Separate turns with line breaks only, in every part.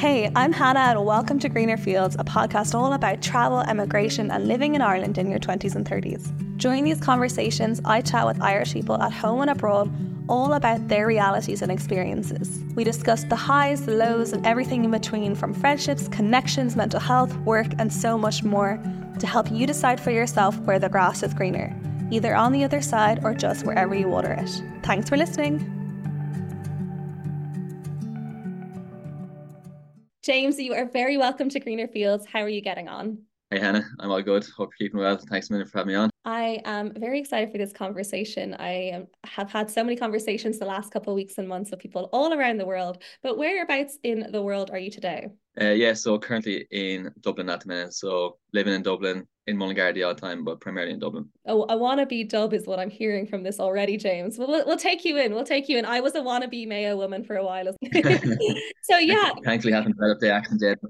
Hey, I'm Hannah and welcome to Greener Fields, a podcast all about travel, emigration and living in Ireland in your 20s and 30s. During these conversations, I chat with Irish people at home and abroad all about their realities and experiences. We discuss the highs, the lows and everything in between, from friendships, connections, mental health, work and so much more, to help you decide for yourself where the grass is greener, either on the other side or just wherever you water it. Thanks for listening. James, you are very welcome to Greener Fields. How are you getting on?
Hey Hannah, I'm all good. Hope you're keeping well. Thanks a minute for having me on.
I am very excited for this conversation. Have had so many conversations the last couple of weeks and months with people all around the world. But whereabouts in the world are you today?
So currently in Dublin at the minute. So living in Dublin, in Mullingar the odd time, but primarily in Dublin.
Oh, a wannabe dub is what I'm hearing from this already, James. We'll take you in. We'll take you in. I was a wannabe Mayo woman for a while. So yeah,
Thankfully, haven't developed the accent yet.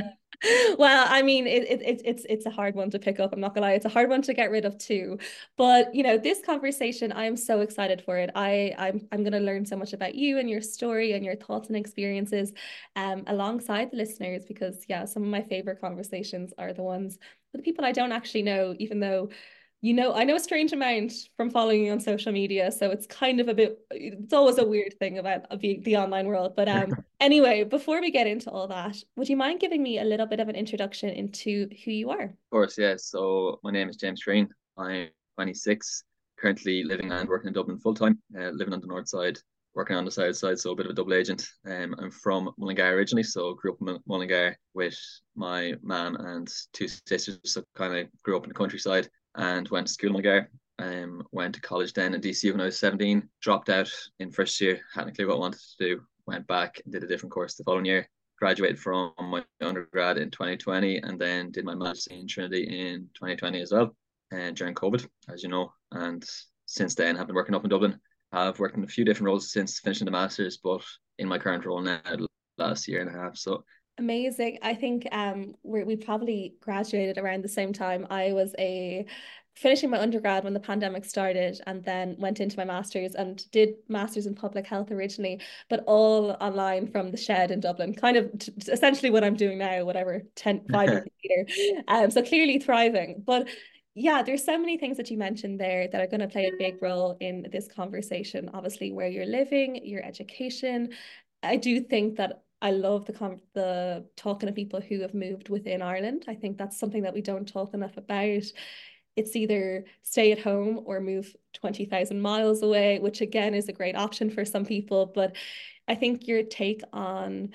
well, I mean, it's a hard one to pick up. I'm not gonna lie, it's a hard one to get rid of too. But this conversation, I am so excited for it. I'm gonna learn so much about you and your story and your thoughts and experiences, alongside the listeners, because yeah, some of my favorite conversations are the ones with the people I don't actually know, even though I know a strange amount from following you on social media, so it's kind of it's always a weird thing about the online world. But anyway, before we get into all that, would you mind giving me a little bit of an introduction into who you are?
Of course, yeah. So my name is James Treen. I'm 26, currently living and working in Dublin full time, living on the north side, working on the south side, so a bit of a double agent. I'm from Mullingar originally, so grew up in Mullingar with my mum and two sisters, so kind of grew up in the countryside and went to school in Mullingar. Went to college then in DCU when I was 17, dropped out in first year, hadn't a clue what I wanted to do, went back and did a different course the following year, graduated from my undergrad in 2020 and then did my master's in Trinity in 2020 as well, and during COVID, as you know. And since then, have been working up in Dublin. I've worked in a few different roles since finishing the master's, but in my current role now, last year and a half. So
Amazing. I think we probably graduated around the same time. I was a finishing my undergrad when the pandemic started, and then went into my master's and did master's in public health originally, but all online from the shed in Dublin, kind of essentially what I'm doing now, whatever, 5 years later. So clearly thriving. But yeah, there's so many things that you mentioned there that are going to play a big role in this conversation. Obviously, where you're living, your education. I do think that I love the talking to people who have moved within Ireland. I think that's something that we don't talk enough about. It's either stay at home or move 20,000 miles away, which again is a great option for some people. But I think your take on,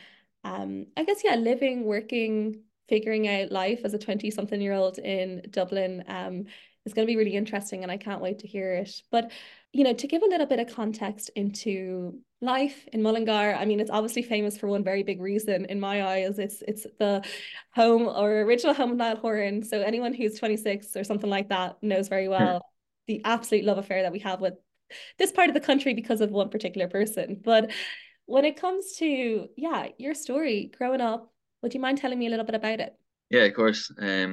I guess, yeah, living, working, figuring out life as a 20-something-year-old in Dublin, is going to be really interesting, and I can't wait to hear it. But, to give a little bit of context into life in Mullingar, I mean, it's obviously famous for one very big reason in my eyes. It's the home or original home of Niall Horan. So anyone who's 26 or something like that knows very well the absolute love affair that we have with this part of the country because of one particular person. But when it comes to, yeah, your story growing up, would you mind telling me a little bit about it?
yeah, of course.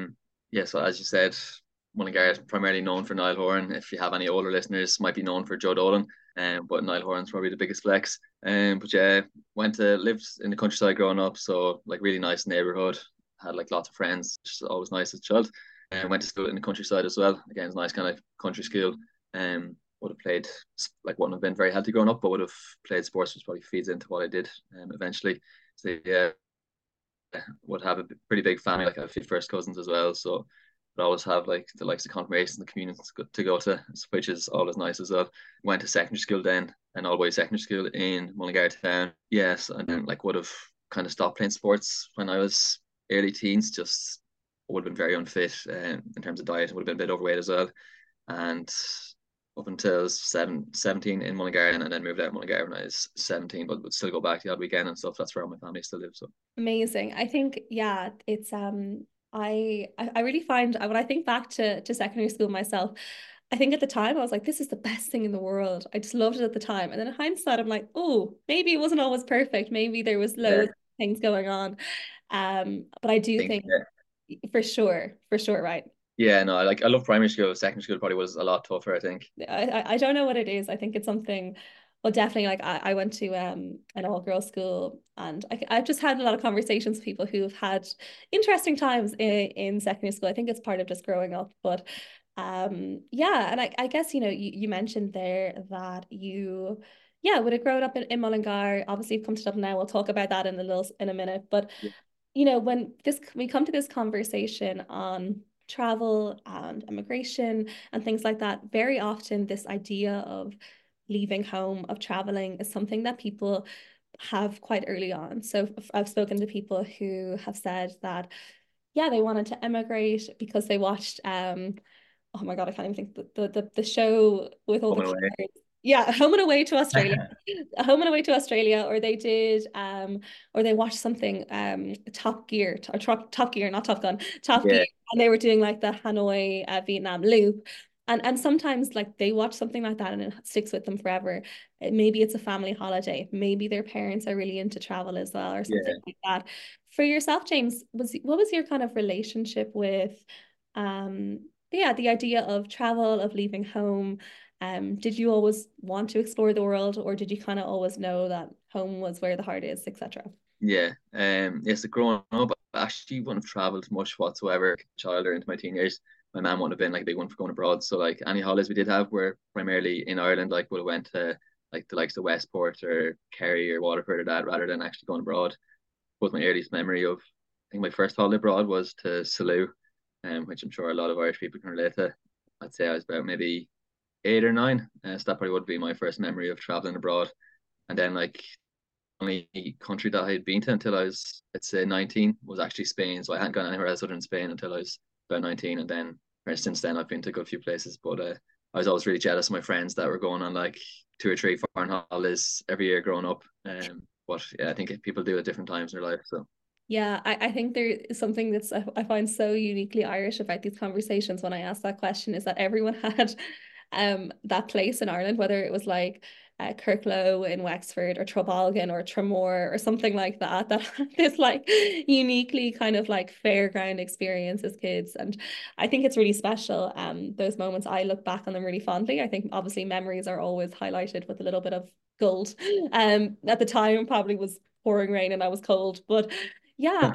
So as you said, Mullingar is primarily known for Niall Horan. If you have any older listeners, might be known for Joe Dolan. But Niall Horan's probably the biggest flex. But yeah, lived in the countryside growing up, so like really nice neighborhood. Had like lots of friends, which is always nice as a child. And went to school in the countryside as well. Again, it's a nice kind of country school. Would have played, like, wouldn't have been very healthy growing up, but would have played sports, which probably feeds into what I did eventually. So yeah, would have a pretty big family. Like I have a few first cousins as well, so would always have like the likes of confirmations and the communions to go to, which is always nice as well. Went to secondary school then, an all boys secondary school in Mullingar town. Yes, and then like would have kind of stopped playing sports when I was early teens. Just would have been very unfit in terms of diet. Would have been a bit overweight as well, and up until 17 in Mullingar, and then moved out of Mullingar when I was 17, but would still go back the odd weekend and stuff. That's where all my family still lives. So
Amazing. I think, yeah, it's I really find when I think back to secondary school myself, I think at the time I was like, this is the best thing in the world. I just loved it at the time. And then in hindsight, I'm like, oh, maybe it wasn't always perfect. Maybe there was
yeah,
loads of things going on. But I
I
do
think
think for sure, right.
yeah, no, I love primary school. Secondary school probably was a lot tougher, I think.
I don't know what it is. I think it's something Well, definitely, like I went to an all-girls school, and I've just had a lot of conversations with people who've had interesting times in secondary school. I think it's part of just growing up. But yeah, and I guess, you mentioned there that you yeah, would have grown up in Mullingar. Obviously you've come to Dublin now. We'll talk about that in a minute. But when we come to this conversation on travel and immigration and things like that, very often this idea of leaving home, of traveling, is something that people have quite early on. So I've spoken to people who have said that, yeah, they wanted to emigrate because they watched oh my God, I can't even think the show with all the
Coming away.
cars. Yeah, Home and Away to Australia. Home and Away to Australia, or they did or they watched something Top Gear or Top Gear, not Top Gun, Top Gear,
Yeah,
and they were doing like the Hanoi Vietnam loop. And sometimes like they watch something like that and it sticks with them forever. Maybe it's a family holiday. Maybe their parents are really into travel as well, or something
yeah,
like that. For yourself, James, what was your kind of relationship with yeah, the idea of travel, of leaving home? Did you always want to explore the world, or did you kind of always know that home was where the heart is, etc.?
yeah. Yes, so growing up, I actually wouldn't have traveled much whatsoever, child or into my teen years. My mom wouldn't have been like a big one for going abroad. So like any holidays we did have were primarily in Ireland. Like would have went to like the likes of Westport or Kerry or Waterford or that rather than actually going abroad. Was my earliest memory of. I think my first holiday abroad was to Salou, which I'm sure a lot of Irish people can relate to. I'd say I was about maybe 8 or 9. So that probably would be my first memory of traveling abroad. And then like only country that I had been to until I was, let's say, 19 was actually Spain. So I hadn't gone anywhere else other than Spain until I was about 19. And then since then I've been to a good few places. But I was always really jealous of my friends that were going on like 2 or 3 foreign holidays every year growing up. But yeah, I think people do at different times in their life. So
Yeah, I think there is something that's I find so uniquely Irish about these conversations when I ask that question, is that everyone had that place in Ireland, whether it was like Kirklow in Wexford or Trabolgan or Tramore or something like that, that had this like uniquely kind of like fairground experience as kids. And I think it's really special. Those moments, I look back on them really fondly. I think obviously memories are always highlighted with a little bit of gold. At the time probably was pouring rain and I was cold, but yeah,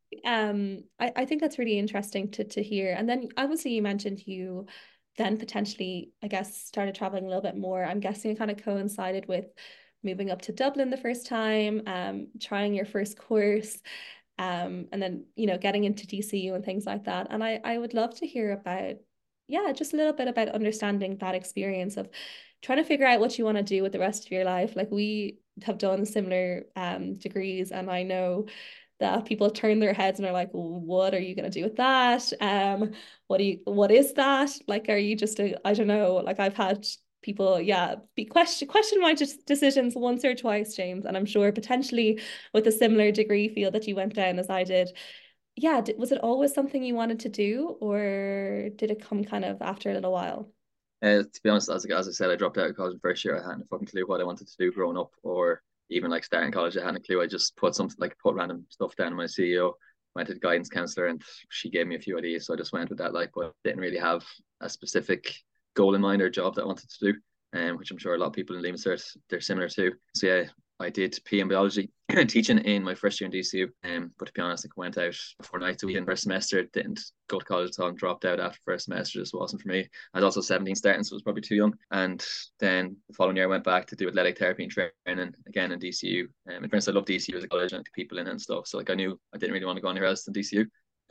I think that's really interesting to hear. And then obviously you mentioned you then potentially, I guess, started traveling a little bit more. I'm guessing it kind of coincided with moving up to Dublin the first time, trying your first course, and then, getting into DCU and things like that. And I would love to hear about, yeah, just a little bit about understanding that experience of trying to figure out what you want to do with the rest of your life. Like we have done similar degrees, and I know that people turn their heads and are like, well, what are you going to do with that? What is that? Like, are you just I don't know, like I've had people, yeah, be question my decisions once or twice, James, and I'm sure potentially with a similar degree field that you went down as I did. Yeah, was it always something you wanted to do, or did it come kind of after a little while?
to be honest, as I said, I dropped out of college in first year. I hadn't a fucking clue what I wanted to do growing up, or even like starting college. I hadn't a clue. I just put something like put random stuff down in my CEO. Went to the guidance counselor, and she gave me a few ideas, so I just went with that. Like, but didn't really have a specific goal in mind or job that I wanted to do, which I'm sure a lot of people in Lima Cert they're similar to. So yeah, I did PM biology teaching in my first year in DCU. But to be honest, I went out 4 nights a week in first semester. Didn't go to college at all and dropped out after first semester. Just wasn't for me. I was also 17 starting, so I was probably too young. And then the following year, I went back to do athletic therapy and training again in DCU. In fairness, I love DCU as a college and people in it and stuff. So like I knew I didn't really want to go anywhere else than DCU.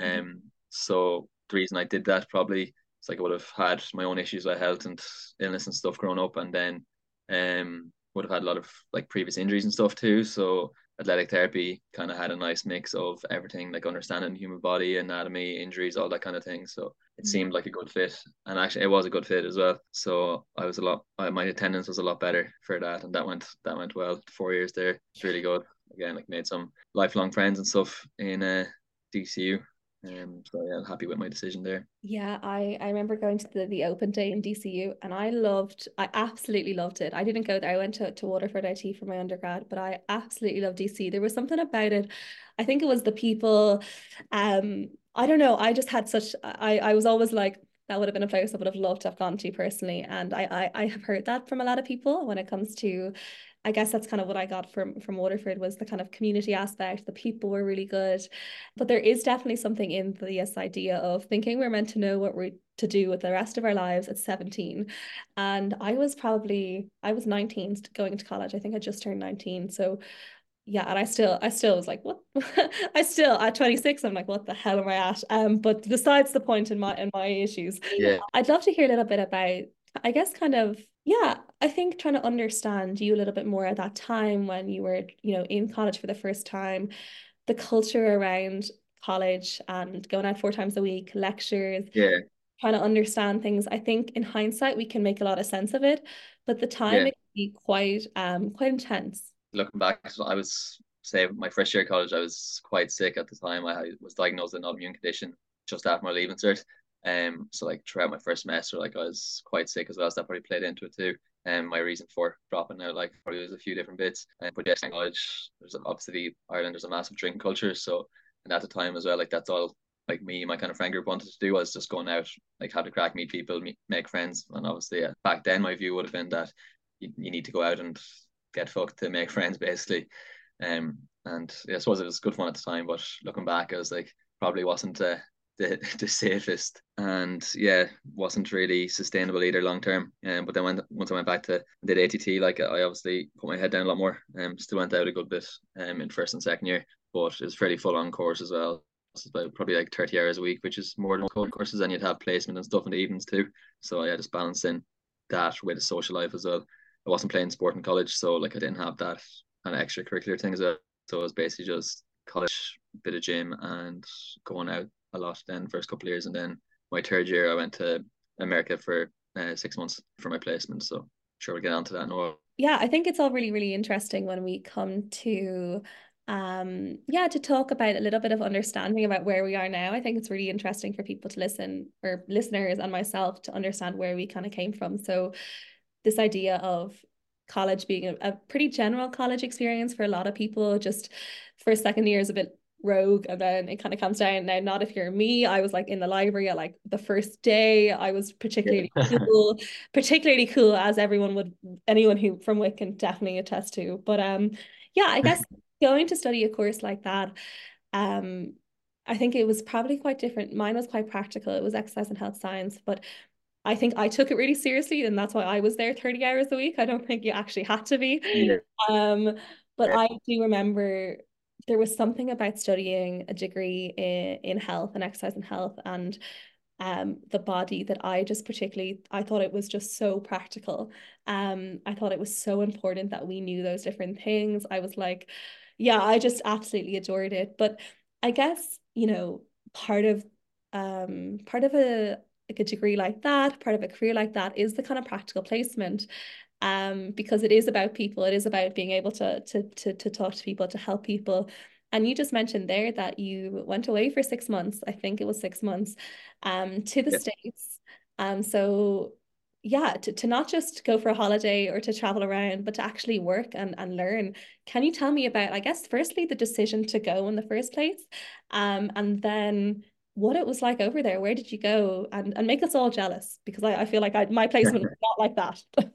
So the reason I did that probably it's like I would have had my own issues with health and illness and stuff growing up, and then would have had a lot of like previous injuries and stuff too. So athletic therapy kind of had a nice mix of everything, like understanding the human body, anatomy, injuries, all that kind of thing. So it seemed like a good fit, and actually it was a good fit as well. So I was a lot, my attendance was a lot better for that, and that went well. 4 years there, it's really good. Again, like made some lifelong friends and stuff in DCU. So yeah, happy with my decision there.
Yeah, I remember going to the open day in DCU, and I absolutely loved it. I didn't go there. I went to Waterford IT for my undergrad, but I absolutely loved DC. There was something about it. I think it was the people. I don't know. I just had such I was always like that would have been a place I would have loved to have gone to personally. And I have heard that from a lot of people when it comes to, I guess that's kind of what I got from Waterford, was the kind of community aspect. The people were really good. But there is definitely something in this idea of thinking we're meant to know what we're to do with the rest of our lives at 17. And I was 19 going to college. I think I just turned 19. So yeah, and I still was like, what? I still at 26, I'm like, what the hell am I at? But besides the point in my issues,
Yeah,
I'd love to hear a little bit about, I guess, kind of, yeah, I think trying to understand you a little bit more at that time when you were, in college for the first time, the culture around college and going out 4 times a week, lectures,
yeah,
trying to understand things. I think in hindsight we can make a lot of sense of it, but the time
yeah.
it can be quite intense.
Looking back, I was say my first year of college, I was quite sick at the time. I was diagnosed with an autoimmune condition just after my leaving cert. So like throughout my first semester, like I was quite sick as well. So that probably played into it too. And my reason for dropping out, like probably was a few different bits. But yes, in college, there's obviously Ireland, there's a massive drinking culture. So and at the time as well, like that's all like me, my kind of friend group wanted to do was just going out, like have a crack, meet people, make friends. And obviously, back then my view would have been that you need to go out and get fucked to make friends, basically. And yeah, I suppose it was good fun at the time, but looking back, I was like, probably wasn't the safest, and yeah, wasn't really sustainable either long term. But then once I went back to did ATT, like I obviously put my head down a lot more. Still went out a good bit in first and second year, but it was fairly full on course as well. It's about probably like 30 hours a week, which is more than code courses, and you'd have placement and stuff in the evenings too. So yeah, just balancing that with a social life as well. I wasn't playing sport in college, so like I didn't have that kind of extracurricular things. So it was basically just college, bit of gym, and going out a lot. Then first couple of years, and then my third year, I went to America for 6 months for my placement. So sure we'll get on to that now.
Yeah, I think it's all really, really interesting when we come to yeah, to talk about a little bit of understanding about where we are now. I think it's really interesting for people to listen, or listeners and myself, to understand where we kind of came from. So this idea of college being a pretty general college experience for a lot of people, just first, second year is a bit rogue, and then it kind of comes down. Now, not if you're me. I was like in the library at like the first day. I was
Yeah,
particularly cool, as anyone who from Wick can definitely attest to. But yeah, I guess going to study a course like that, um I think it was probably quite different. Mine was quite practical. It was exercise and health science, but I think I took it really seriously, and that's why I was there 30 hours a week. I don't think you actually had to be.
yeah,
Um, but
yeah,
I do remember there was something about studying a degree in health and exercise and health and the body that I thought it was just so practical. I thought it was so important that we knew those different things. I was like, yeah, I just absolutely adored it. But I guess, part of part of a like a degree like that, part of a career like that is the kind of practical placement. Because it is about people, it is about being able to talk to people, to help people. And you just mentioned there that you went away for 6 months. I think it was 6 months, to the
yeah.
States. So yeah, to not just go for a holiday or to travel around, but to actually work and learn. Can you tell me about, I guess, firstly, the decision to go in the first place, and then what it was like over there? Where did you go? And make us all jealous, because I feel like my placement was not like that.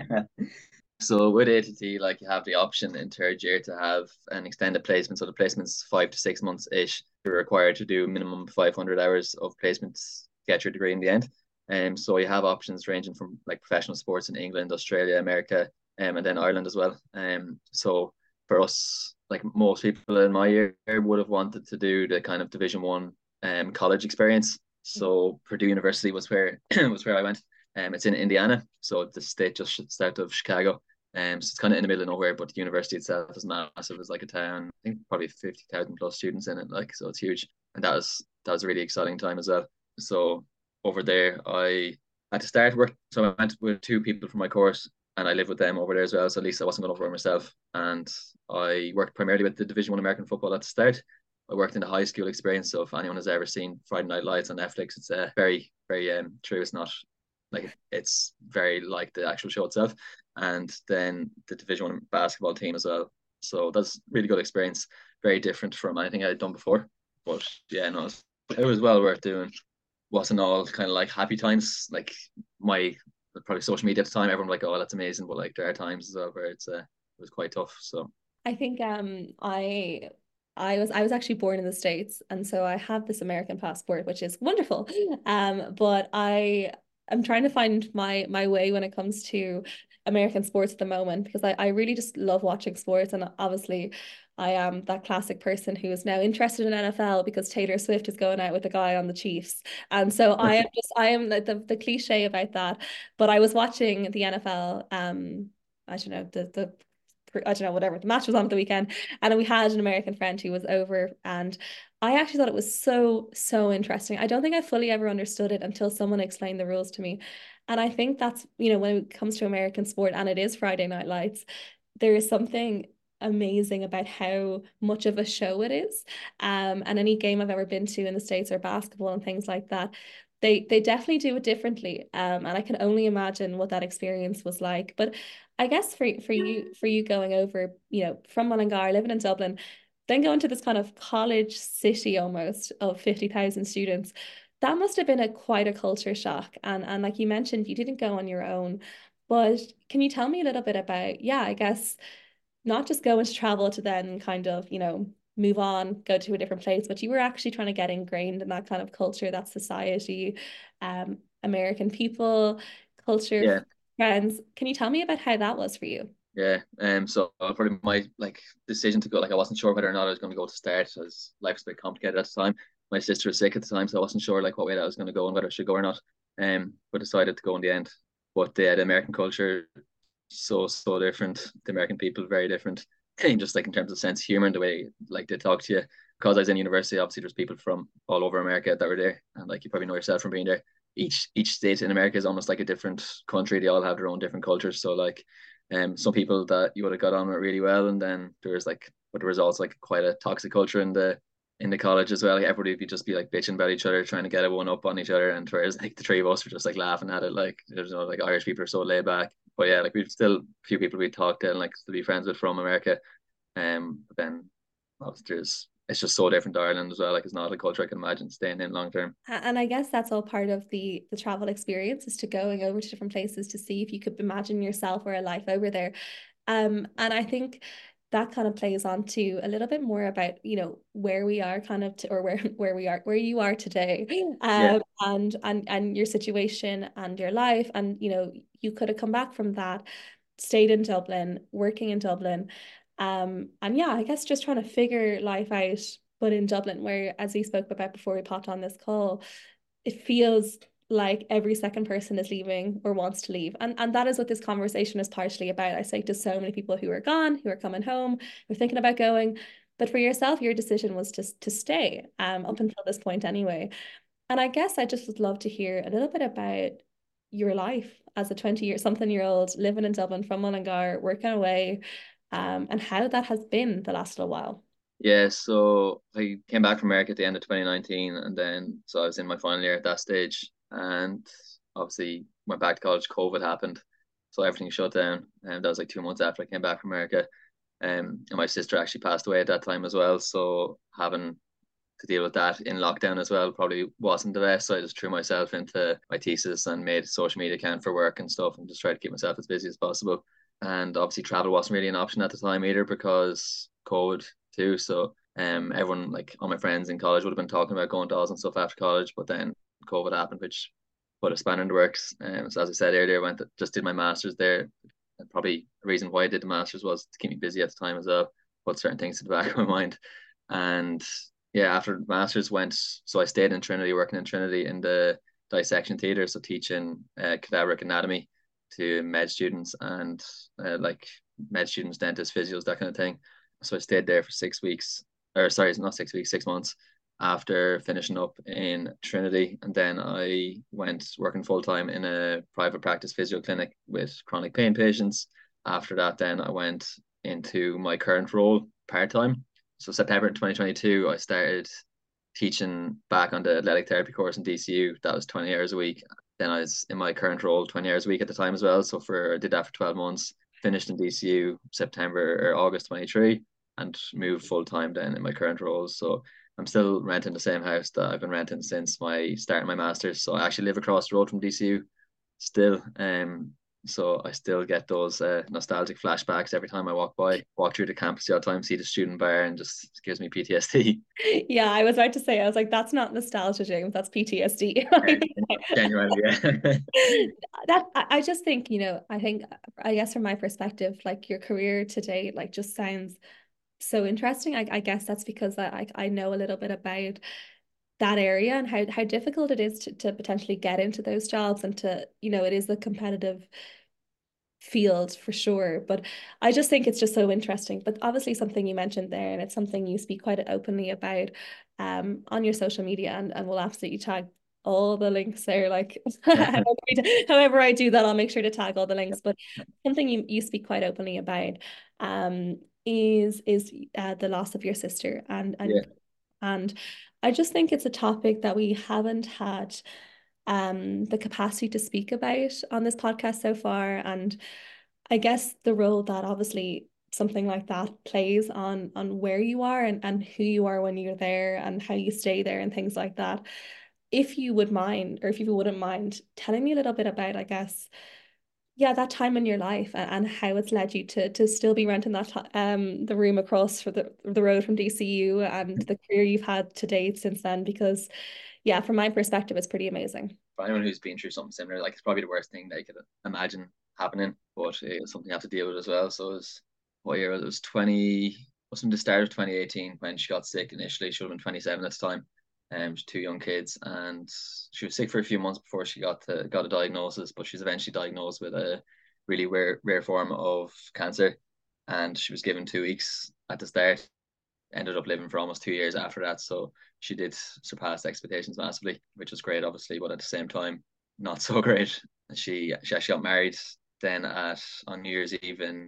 So with ATT, like you have the option in third year to have an extended placement. So the placement's 5 to 6 months ish. You're required to do minimum 500 hours of placements to get your degree in the end. So you have options ranging from like professional sports in England, Australia, America, and then Ireland as well. So for us, like most people in my year would have wanted to do the kind of Division One college experience. So Purdue University was where was where I went. It's in Indiana, so the state just south of Chicago. So it's kind of in the middle of nowhere, but the university itself is massive. It's like a town. I think probably 50,000 plus students in it, like so it's huge. And that was a really exciting time as well. So over there, I had to start work. So I went with two people from my course, and I lived with them over there as well. So at least I wasn't going over myself. And I worked primarily with the Division One American football at the start. I worked in the high school experience. So if anyone has ever seen Friday Night Lights on Netflix, it's very, very true. It's not like it's very like the actual show itself. And then the Division One basketball team as well. So that's really good experience. Very different from anything I'd done before. But yeah, no, it was well worth doing. wasn't all kind of like happy times. Like my probably social media at the time, everyone was like, oh, that's amazing, but like there are times as well where it was quite tough. So
I think I was actually born in the States, and so I have this American passport, which is wonderful. But I'm trying to find my way when it comes to American sports at the moment, because I really just love watching sports, and obviously I am that classic person who is now interested in NFL because Taylor Swift is going out with a guy on the Chiefs. And so I am the cliche about that. But I was watching the NFL I don't know the I don't know, whatever. The match was on at the weekend, and we had an American friend who was over, and I actually thought it was so, so interesting. I don't think I fully ever understood it until someone explained the rules to me. And I think that's, when it comes to American sport, and it is Friday Night Lights, there is something amazing about how much of a show it is. And any game I've ever been to in the States, or basketball and things like that, they definitely do it differently. And I can only imagine what that experience was like. But I guess for you going over, from Mullingar, living in Dublin, then going to this kind of college city almost of 50,000 students, that must have been quite a culture shock. And like you mentioned, you didn't go on your own. But can you tell me a little bit about, yeah, I guess not just going to travel to then kind of, move on, go to a different place, but you were actually trying to get ingrained in that kind of culture, that society, American people, culture,
yeah,
friends. Can you tell me about how that was for you?
yeah. So probably my like decision to go, like I wasn't sure whether or not I was going to go to start, as life was a bit complicated at the time. My sister was sick at the time, so I wasn't sure like what way that was going to go and whether I should go or not. But decided to go in the end. But the American culture, so different. The American people very different. Just like in terms of sense of humor and the way like they talk to you. Because I was in university, obviously there's people from all over America that were there, and like you probably know yourself from being there. Each state in America is almost like a different country. They all have their own different cultures. So like, some people that you would have got on with really well, and then there was like, but there was also like quite a toxic culture in the college as well. Like everybody would just be like bitching about each other, trying to get a one up on each other. And whereas like the three of us were just like laughing at it. Like there's no like Irish people are so laid back. But yeah, like we've still a few people we talked to and like to be friends with from America. But then obviously there's it's just so different to Ireland as well. Like it's not a culture I can imagine staying in long term.
And I guess that's all part of the travel experience, is to going over to different places to see if you could imagine yourself or a life over there. And I think that kind of plays on to a little bit more about, where we are kind of or where we are, where you are today,
Yeah,
and your situation and your life. And, you could have come back from that, stayed in Dublin, working in Dublin. And yeah, I guess just trying to figure life out, but in Dublin, where, as we spoke about before we popped on this call, it feels like every second person is leaving or wants to leave. And that is what this conversation is partially about. I say to so many people who are gone, who are coming home, who are thinking about going. But for yourself, your decision was to stay, up until this point anyway. And I guess I just would love to hear a little bit about your life as a 20-something-year-old living in Dublin from Mullingar, working away, and how that has been the last little while.
yeah. So I came back from America at the end of 2019, and then so I was in my final year at that stage, and obviously went back to college. COVID happened, so everything shut down, and that was like 2 months after I came back from America. And my sister actually passed away at that time as well. So having to deal with that in lockdown as well probably wasn't the best. So I just threw myself into my thesis and made a social media account for work and stuff, and just tried to keep myself as busy as possible. And obviously travel wasn't really an option at the time either because COVID too. So everyone like all my friends in college would have been talking about going to Oz and stuff after college, but then COVID happened, which put a spanner in the works. So as I said earlier, I just did my masters there. And probably the reason why I did the masters was to keep me busy at the time as well, put certain things to the back of my mind. And yeah, after masters went, so I stayed in Trinity, working in Trinity in the dissection theatre, so teaching cadaveric anatomy to med students and like med students, dentists, physios, that kind of thing. So I stayed there for 6 weeks, or sorry, not 6 weeks, 6 months after finishing up in Trinity. And then I went working full time in a private practice physio clinic with chronic pain patients. After that, then I went into my current role part time. So September 2022, I started teaching back on the athletic therapy course in DCU. That was 20 hours a week. Then I was in my current role 20 hours a week at the time as well. So I did that for 12 months, finished in DCU September or August 23, and moved full time then in my current role. So I'm still renting the same house that I've been renting since my starting my masters. So I actually live across the road from DCU still. So I still get those nostalgic flashbacks every time I walk through the campus the odd time, see the student bar, and just gives me PTSD.
Yeah, I was about to say, I was like, that's not nostalgia, James, that's PTSD.
Genuinely, yeah.
That I just think, I think, I guess from my perspective, like your career today, like just sounds so interesting. I guess that's because I know a little bit about that area and how difficult it is to potentially get into those jobs and to, it is a competitive field for sure. But I just think it's just so interesting. But obviously something you mentioned there, and it's something you speak quite openly about on your social media, and we'll absolutely tag all the links there. Like however I do that, I'll make sure to tag all the links. But something you speak quite openly about is the loss of your sister,
Yeah,
and I just think it's a topic that we haven't had the capacity to speak about on this podcast so far. And I guess the role that obviously something like that plays on where you are and who you are when you're there and how you stay there and things like that. If you would mind, or if you wouldn't mind telling me a little bit about, I guess, yeah, that time in your life and how it's led you to still be renting the room across for the road from DCU and the career you've had to date since then, because yeah, from my perspective, it's pretty amazing.
for anyone who's been through something similar, like it's probably the worst thing that you could imagine happening, but it's something you have to deal with as well. So it was what year? It was 20, wasn't the start of 2018 when she got sick initially. She would have been 27 at the time. Two young kids, and she was sick for a few months before she got a diagnosis. But she's eventually diagnosed with a really rare form of cancer, and she was given 2 weeks at the start. Ended up living for almost 2 years after that. So she did surpass expectations massively, which was great, obviously, but at the same time, not so great. She actually got married then at on New Year's Eve in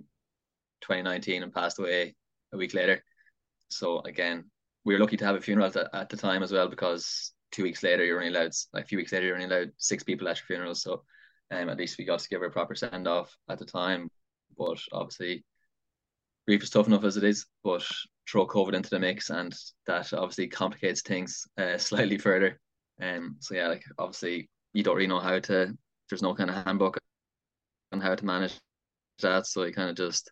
2019 and passed away a week later. So again, we were lucky to have a funeral at the time as well, because 2 weeks later you're only allowed, like a few weeks later you're only allowed 6 people at your funeral. So at least we got to give her a proper send off at the time. But obviously grief is tough enough as it is, but throw COVID into the mix, and that obviously complicates things slightly further. So yeah, like obviously you don't really know how to. There's no kind of handbook on how to manage that, so you kind of just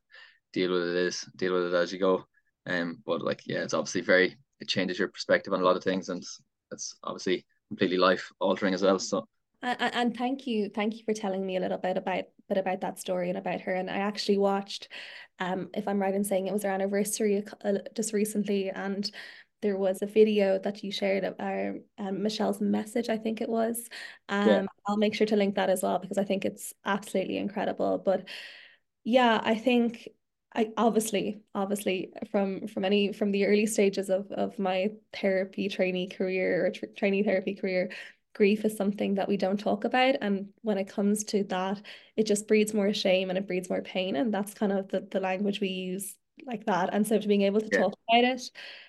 deal with it as you go. But like yeah, it's obviously it changes your perspective on a lot of things, and it's obviously completely life altering as well. So
And thank you for telling me a little bit about that story and about her. And I actually watched, if I'm right in saying it was her anniversary just recently, and there was a video that you shared of Michelle's message, I think it was.
yeah,
I'll make sure to link that as well because I think it's absolutely incredible. But yeah, I think I obviously from the early stages of my therapy trainee career or trainee therapy career, grief is something that we don't talk about. And when it comes to that, it just breeds more shame and it breeds more pain. And that's kind of the language we use like that. And so to being able to
yeah,
talk about it,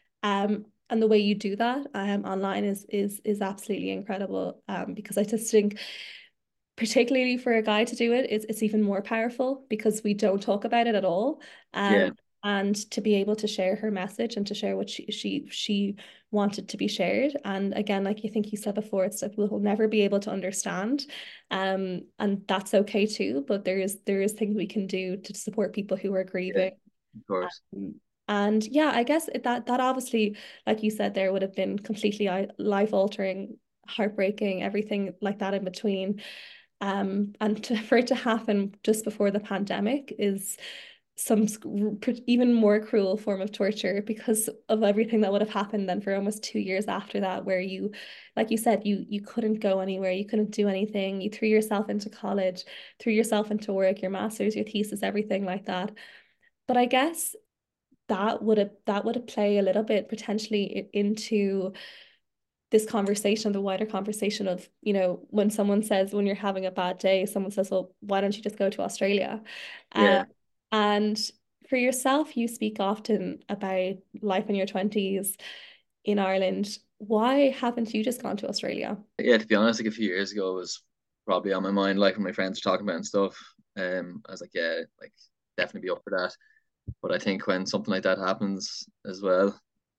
and the way you do that online is absolutely incredible. Because I just think particularly for a guy to do it, it's even more powerful because we don't talk about it at all.
yeah,
And to be able to share her message and to share what she wanted to be shared. And again, like you think you said before, it's like we'll never be able to understand. And that's okay too. But there is things we can do to support people who are
yeah,
grieving.
of course,
Um, and yeah, I guess that obviously, like you said, there would have been completely life altering, heartbreaking, everything like that in between. And for it to happen just before the pandemic is some even more cruel form of torture because of everything that would have happened then for almost 2 years after that, where you, like you said, you couldn't go anywhere, you couldn't do anything, you threw yourself into college, threw yourself into work, your master's, your thesis, everything like that. But I guess that would have play a little bit potentially into this conversation, the wider conversation of, when someone says, when you're having a bad day, someone says, well, why don't you just go to Australia? Uh,
yeah.
and for yourself, you speak often about life in your 20s in Ireland. Why haven't you just gone to Australia?
Yeah, to be honest, like a few years ago, it was probably on my mind, like when my friends were talking about it and stuff. I was like, yeah, like definitely be up for that. But I think when something like that happens as well,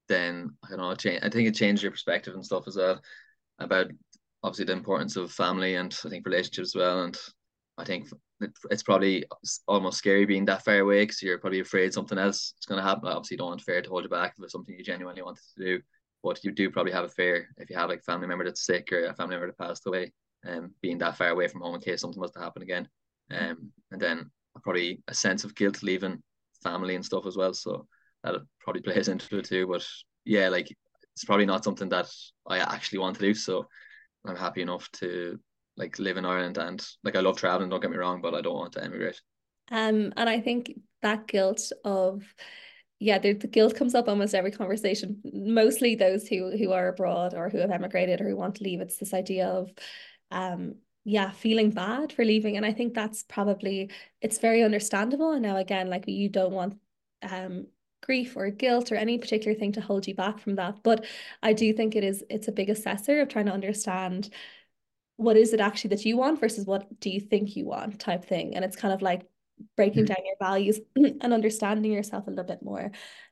then I don't know, I think it changed your perspective and stuff as well about obviously the importance of family and I think relationships as well. And I think it's probably almost scary being that far away because you're probably afraid something else is going to happen. Obviously, you don't want fear to hold you back if it's something you genuinely wanted to do. But you do probably have a fear if you have like a family member that's sick or a family member that passed away, being that far away from home in case something was to happen again. And then probably a sense of guilt leaving family and stuff as well. So that probably plays into it too. But yeah, like it's probably not something that I actually want to do. So I'm happy enough to like live in Ireland and like I love traveling, don't get me wrong, but I don't want to emigrate.
And I think that guilt of, yeah, the guilt comes up almost every conversation. Mostly those who are abroad or who have emigrated or who want to leave. It's this idea of, um, yeah, feeling bad for leaving. And I think that's probably, it's very understandable. And now again, like you don't want grief or guilt or any particular thing to hold you back from that. But I do think it's a big assessor of trying to understand what is it actually that you want versus what do you think you want type thing. And it's kind of like breaking down your values and understanding yourself a little bit more.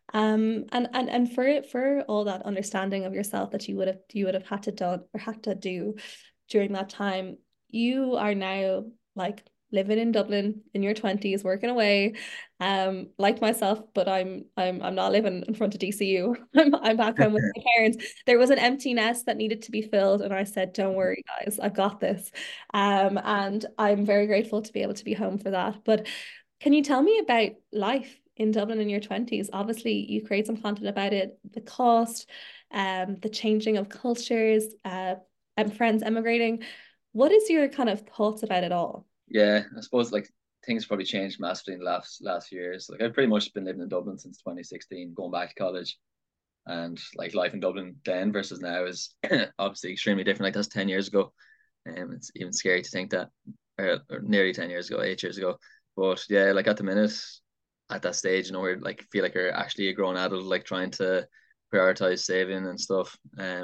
And for all that understanding of yourself that you would have had to done or had to do during that time, you are now like living in Dublin in your 20s, working away, like myself, but I'm not living in front of DCU. I'm back home with my parents. There was an empty nest that needed to be filled, and I said, "Don't worry, guys, I've got this." And I'm very grateful to be able to be home for that. But can you tell me about life in Dublin in your 20s? Obviously, you create some content about it, the cost, the changing of cultures, and friends emigrating. What is your kind of thoughts about it all?
Yeah, I suppose like things probably changed massively in the last few years. Like I've pretty much been living in Dublin since 2016, going back to college, and like life in Dublin then versus now is obviously extremely different. Like that's 10 years ago, and it's even scary to think that, or nearly 10 years ago, 8 years ago. But yeah, like at the minute, at that stage, we're like feel like you're actually a grown adult, like trying to prioritize saving and stuff.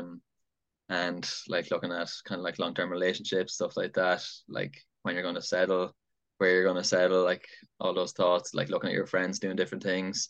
And like looking at kind of like long-term relationships, stuff like that, like when you're going to settle, where you're going to settle, like all those thoughts, like looking at your friends doing different things,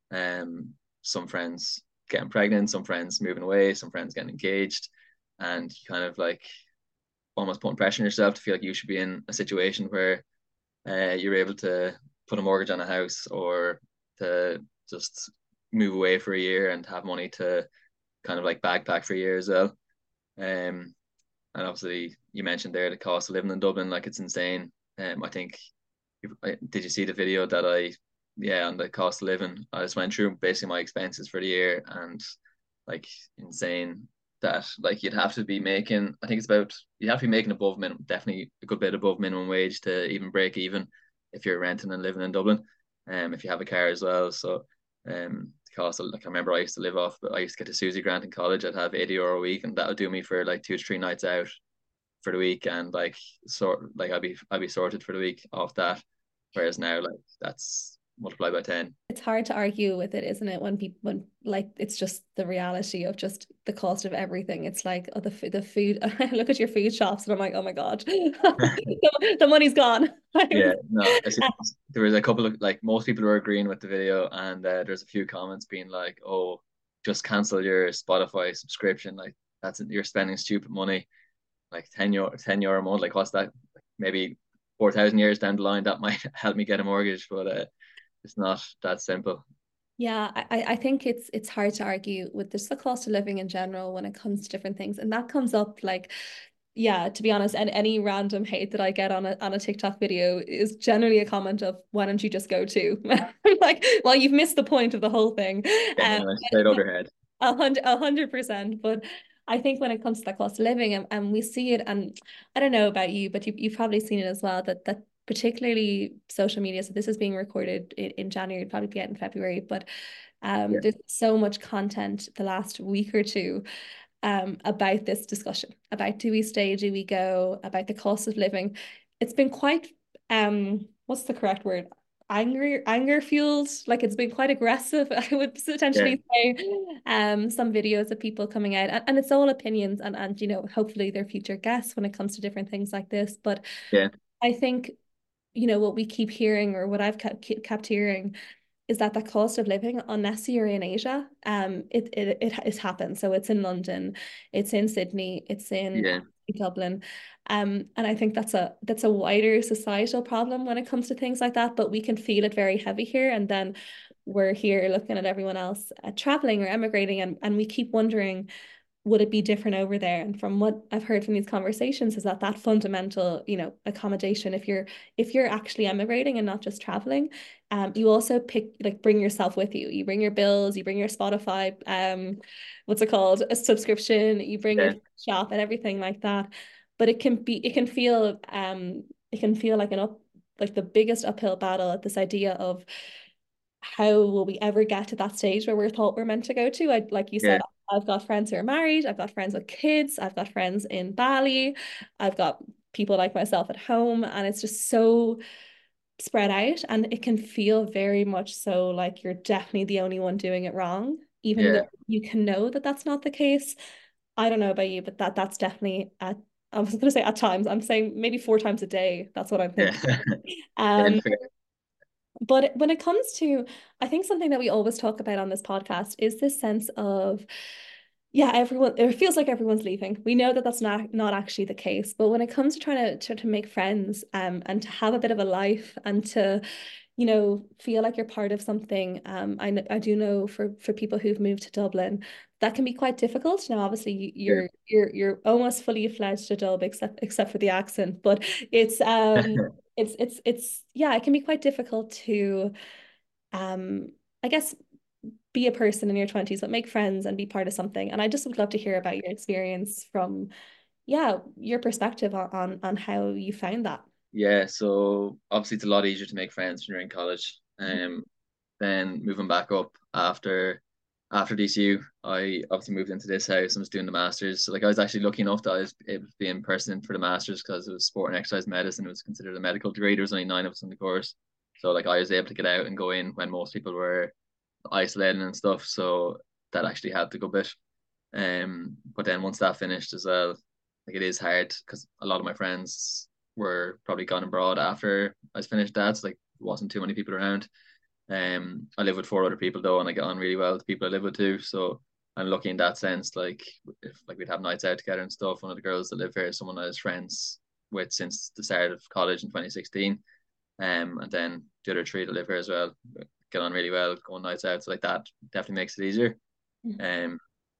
some friends getting pregnant, some friends moving away, some friends getting engaged, and you kind of like almost putting pressure on yourself to feel like you should be in a situation where you're able to put a mortgage on a house or to just move away for a year and have money to kind of like backpack for a year as well. Um, and obviously, you mentioned there the cost of living in Dublin, like it's insane. I think, did you see the video that yeah, on the cost of living? I just went through basically my expenses for the year and like insane that like you'd have to be making, I think it's about, you'd have to be making above minimum, definitely a good bit above minimum wage to even break even if you're renting and living in Dublin, if you have a car as well. So, the cost of, like I remember I used to live off, but I used to get a Susie grant in college. I'd have 80 euro a week, and that would do me for like 2 to 3 nights out for the week, and like I'd be sorted for the week off that. Whereas now, like that's multiplied by 10.
It's hard to argue with it, isn't it? When people, when like it's just the reality of just the cost of everything. It's like, oh, the food. I look at your food shops and I'm like, oh my God, the money's gone.
Yeah, no, there was a couple of like most people were agreeing with the video, and there's a few comments being like, "Oh, just cancel your Spotify subscription. Like you're spending stupid money. Like 10 euro a month. Like what's that? Maybe 4,000 years down the line that might help me get a mortgage, but it's not that simple."
Yeah, I think it's hard to argue with just the cost of living in general when it comes to different things. And that comes up like, yeah, to be honest, and any random hate that I get on a TikTok video is generally a comment of why don't you just go to? Like, well, you've missed the point of the whole thing.
Yeah,
Um,
no, straight over your head.
100%. But I think when it comes to the cost of living, and we see it, and I don't know about you, but you've probably seen it as well, that particularly social media. So this is being recorded in January, it'll probably be out in February, but
Yeah,
there's so much content the last week or two about this discussion about do we stay, do we go, about the cost of living. It's been quite what's the correct word? Anger fueled, like it's been quite aggressive, I would
yeah,
potentially say. Some videos of people coming out, and it's all opinions, and hopefully they're future guests when it comes to different things like this. But
yeah,
I think what we keep hearing, or what I've kept hearing, is that the cost of living, unless you're in Asia, it happens. So it's in London, it's in Sydney, it's in
Yeah,
Dublin. And I think that's a wider societal problem when it comes to things like that, but we can feel it very heavy here. And then we're here looking at everyone else traveling or emigrating, and we keep wondering, would it be different over there? And from what I've heard from these conversations is that that fundamental, accommodation, if you're actually emigrating and not just traveling, you also bring yourself with you. You bring your bills, you bring your Spotify, what's it called, a subscription, you bring your
yeah,
shop and everything like that. But it can feel like the biggest uphill battle at this idea of how will we ever get to that stage where we're thought we're meant to go to? Like you said,
yeah,
I've got friends who are married, I've got friends with kids, I've got friends in Bali, I've got people like myself at home, and it's just so spread out, and it can feel very much so like you're definitely the only one doing it wrong, even though
yeah,
you can know that that's not the case. I don't know about you, but that's definitely at I was going to say at times, I'm saying maybe 4 times a day. That's what I'm
yeah.
thinking.
Yeah,
Um,
fair.
but when it comes to, I think something that we always talk about on this podcast is this sense of, yeah, everyone, it feels like everyone's leaving. We know that that's not actually the case. But when it comes to trying to make friends, and to have a bit of a life, and to, feel like you're part of something, I do know for people who've moved to Dublin, that can be quite difficult. Now, obviously,
Yeah.
you're almost fully fledged adult, except for the accent, but it's yeah, it can be quite difficult to um I guess be a person in your 20s, but make friends and be part of something. And I just would love to hear about your experience from, yeah, your perspective on how you found that.
Yeah, so obviously it's a lot easier to make friends when you're in college. Then moving back up after DCU, I obviously moved into this house and was doing the masters. So like I was actually lucky enough that I was able to be in person for the masters because it was sport and exercise medicine. It was considered a medical degree. There was only 9 of us in the course. So like I was able to get out and go in when most people were isolating and stuff. So that actually helped a good bit. But then once that finished as well, like it is hard because a lot of my friends were probably gone abroad after I was finished that. So like wasn't too many people around. I live with 4 other people though, and I get on really well with the people I live with too. So I'm lucky in that sense. Like if like we'd have nights out together and stuff. One of the girls that live here is someone I was friends with since the start of college in 2016. And then the other 3 that live here as well get on really well, going nights out. So like that definitely makes it easier. Um,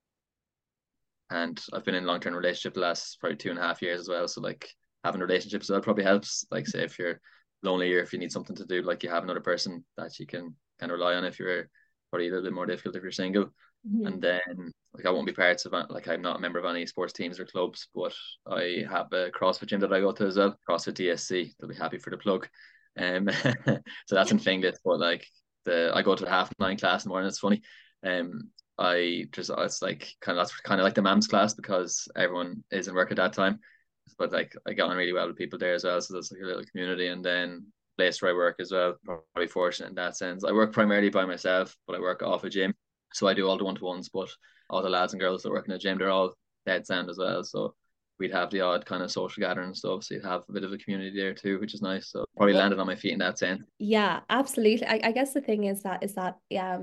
and I've been in a long-term relationship the last probably 2.5 years as well. So like having relationships as well probably helps. Like say if you're lonely or if you need something to do, like you have another person that you can kind of rely on if you're probably a little bit more difficult if you're single.
Mhm.
And then like I won't be parts of like I'm not a member of any sports teams or clubs, but I have a CrossFit gym that I go to as well, CrossFit DSC. They'll be happy for the plug. So that's in Finglas, but like I go to the 9:30 class in the morning. It's funny. Um, I just it's like that's kind of like the MAMS class because everyone is in work at that time. But like I got on really well with people there as well, so there's like a little community. And then place where I work as well, probably fortunate in that sense. I work primarily by myself, but I work off a gym, so I do all the one-to-ones. But all the lads and girls that work in the gym, they're all dead sound as well. So we'd have the odd kind of social gathering and stuff. So you'd have a bit of a community there too, which is nice. So probably landed on my feet in that sense.
Yeah, absolutely. I guess the thing is that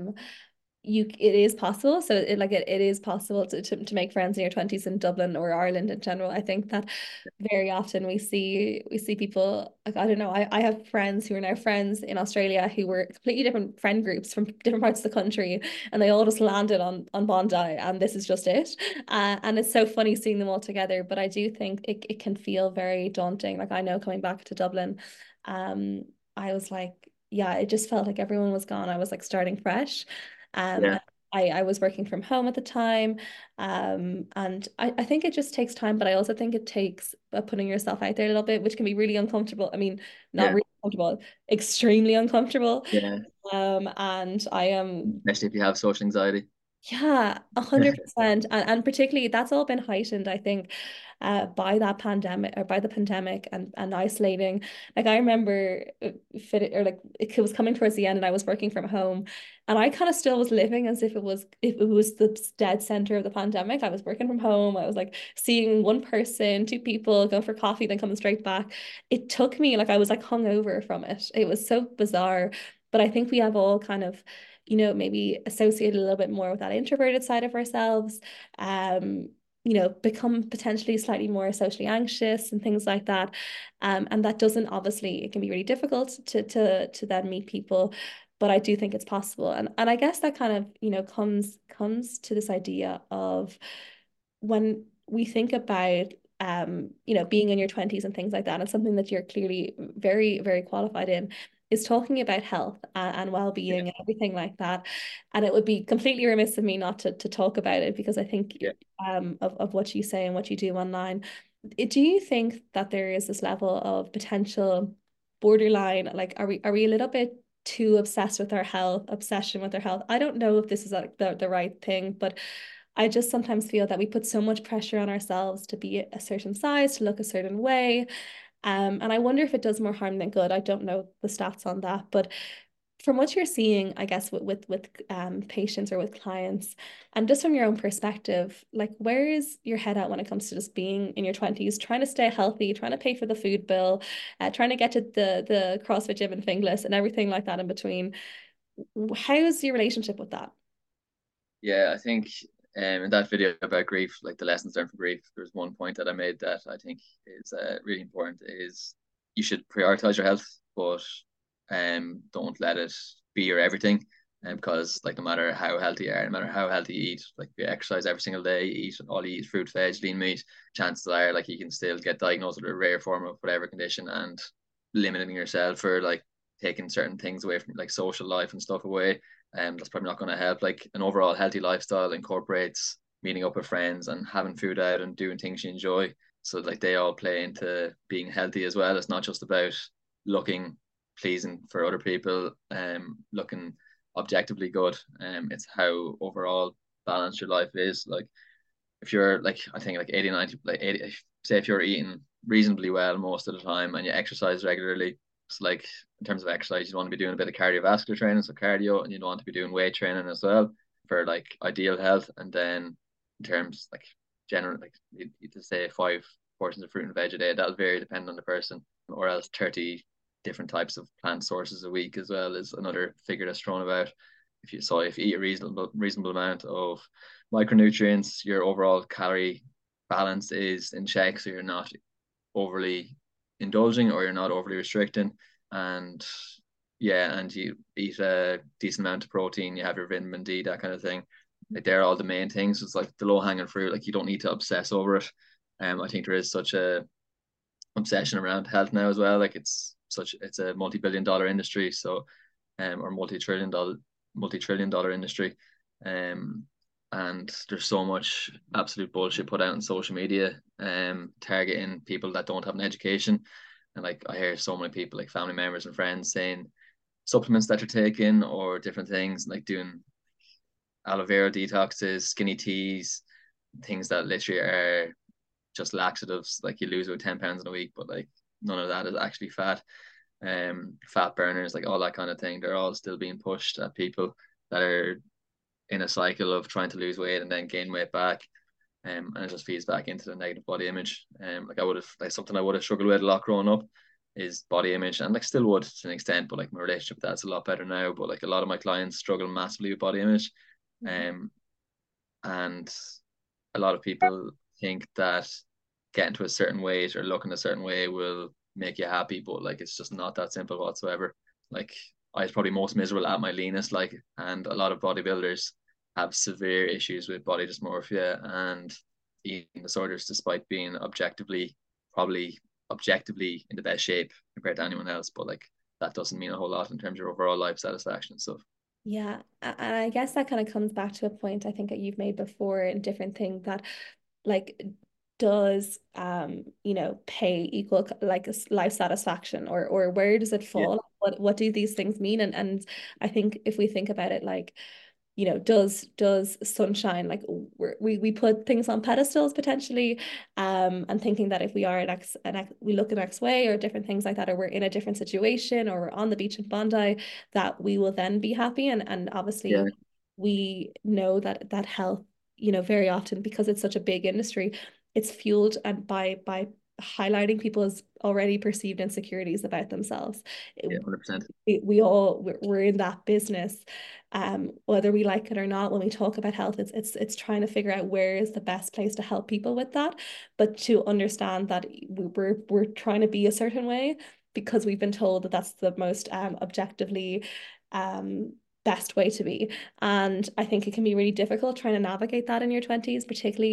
it is possible. So it is possible to make friends in your 20s in Dublin or Ireland in general. I think that very often we see people like, I don't know, I have friends who are now friends in Australia who were completely different friend groups from different parts of the country, and they all just landed on Bondi, and this is just it. And it's so funny seeing them all together. But I do think it can feel very daunting. Like I know coming back to Dublin, um I was like, yeah, it just felt like everyone was gone. I was like starting fresh.
Yeah,
And I was working from home at the time. And I think it just takes time, but I also think it takes putting yourself out there a little bit, which can be really uncomfortable. I mean, not
yeah,
really uncomfortable, extremely uncomfortable.
yeah.
And I am,
Especially if you have social anxiety.
yeah, 100%. And particularly that's all been heightened, I think, by that pandemic, or by the pandemic, and isolating. Like I remember like it was coming towards the end and I was working from home, and I kind of still was living as if it was the dead center of the pandemic. I was working from home. I was like seeing one person, two people, going for coffee, then coming straight back. It took me, like I was like hungover from it. It was so bizarre. But I think we have all kind of, maybe associated a little bit more with that introverted side of ourselves, um, become potentially slightly more socially anxious and things like that. And that doesn't, obviously, it can be really difficult to then meet people, but I do think it's possible. And I guess that kind of, comes to this idea of when we think about being in your 20s and things like that, and something that you're clearly very, very qualified in, is talking about health and
Yeah,
well-being and everything like that. And it would be completely remiss of me not to talk about it, because I think
yeah,
of what you say and what you do online. Do you think that there is this level of potential borderline, like are we a little bit too obsessed with our health, obsession with our health? I don't know if this is like the right thing, but I just sometimes feel that we put so much pressure on ourselves to be a certain size, to look a certain way. And I wonder if it does more harm than good. I don't know the stats on that, but from what you're seeing, I guess with patients or with clients, and just from your own perspective, like where is your head at when it comes to just being in your 20s, trying to stay healthy, trying to pay for the food bill, trying to get to the CrossFit gym in Finglas and everything like that in between. How's your relationship with that?
yeah. I think in that video about grief, like the lessons learned from grief, there's one point that I made that I think is really important: is you should prioritize your health, but don't let it be your everything. And because like no matter how healthy you are, no matter how healthy you eat, like if you exercise every single day, eat all you eat fruit, veg, lean meat, chances are like you can still get diagnosed with a rare form of whatever condition, and limiting yourself for like taking certain things away from like social life and stuff away, that's probably not going to help. Like an overall healthy lifestyle incorporates meeting up with friends and having food out and doing things you enjoy. So like they all play into being healthy as well. It's not just about looking pleasing for other people, looking objectively good. It's how overall balanced your life is. Like if you're like, I think like 80, 90, like 80, say if you're eating reasonably well most of the time and you exercise regularly, it's like in terms of exercise, you want to be doing a bit of cardiovascular training, so cardio, and you want to be doing weight training as well for like ideal health. And then in terms like general, like you to say 5 portions of fruit and veg a day, that'll vary depending on the person, or else 30 different types of plant sources a week as well is another figure that's thrown about. If you eat a reasonable amount of micronutrients, your overall calorie balance is in check, so you're not overly indulging or you're not overly restricting. And yeah, and you eat a decent amount of protein, you have your vitamin D, that kind of thing. Like they're all the main things. It's like the low hanging fruit. Like you don't need to obsess over it. I think there is such a obsession around health now as well. Like it's a multi-billion-dollar industry. So or multi-trillion dollar industry. Um, and there's so much absolute bullshit put out on social media, targeting people that don't have an education. And like I hear so many people, like family members and friends, saying supplements that you're taking or different things, like doing aloe vera detoxes, skinny teas, things that literally are just laxatives. Like you lose about 10 pounds in a week, but like none of that is actually fat. Fat burners, like all that kind of thing. They're all still being pushed at people that are in a cycle of trying to lose weight and then gain weight back. And it just feeds back into the negative body image. Like I would have, like something I would have struggled with a lot growing up is body image, and like still would to an extent, but like my relationship with that's a lot better now. But like a lot of my clients struggle massively with body image,
Mhm.
um, and a lot of people think that getting to a certain weight or looking a certain way will make you happy, but like it's just not that simple whatsoever. Like I was probably most miserable at my leanest, like, and a lot of bodybuilders have severe issues with body dysmorphia and eating disorders, despite being probably objectively in the best shape compared to anyone else. But like that doesn't mean a whole lot in terms of your overall life satisfaction and stuff.
Yeah, and I guess that kind of comes back to a point I think that you've made before in different things, that like does pay equal like life satisfaction, or where does it
Yeah,
fall? What do these things mean? And I think if we think about it, like does sunshine, like we put things on pedestals potentially, and thinking that if we are we look an X way or different things like that, or we're in a different situation, or we're on the beach in Bondi, that we will then be happy. And
yeah,
obviously we know that health, very often, because it's such a big industry, it's fueled and by highlighting people's already perceived insecurities about themselves.
Yeah, 100%.
We're in that business, whether we like it or not. When we talk about health, it's trying to figure out where is the best place to help people with that, but to understand that we're trying to be a certain way because we've been told that that's the most objectively best way to be. And I think it can be really difficult trying to navigate that in your 20s,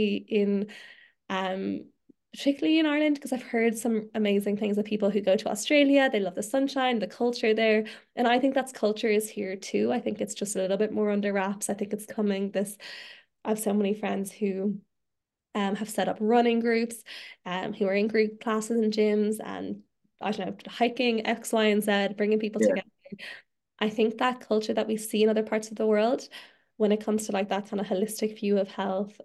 um particularly in Ireland, because I've heard some amazing things of people who go to Australia. They love the sunshine, the culture there. And I think that's culture is here too. I think it's just a little bit more under wraps. I think it's coming this. I have so many friends who have set up running groups, who are in group classes and gyms and I don't know, hiking, X, Y, and Z, bringing people
Yeah,
together. I think that culture that we see in other parts of the world, when it comes to like that kind of holistic view of health,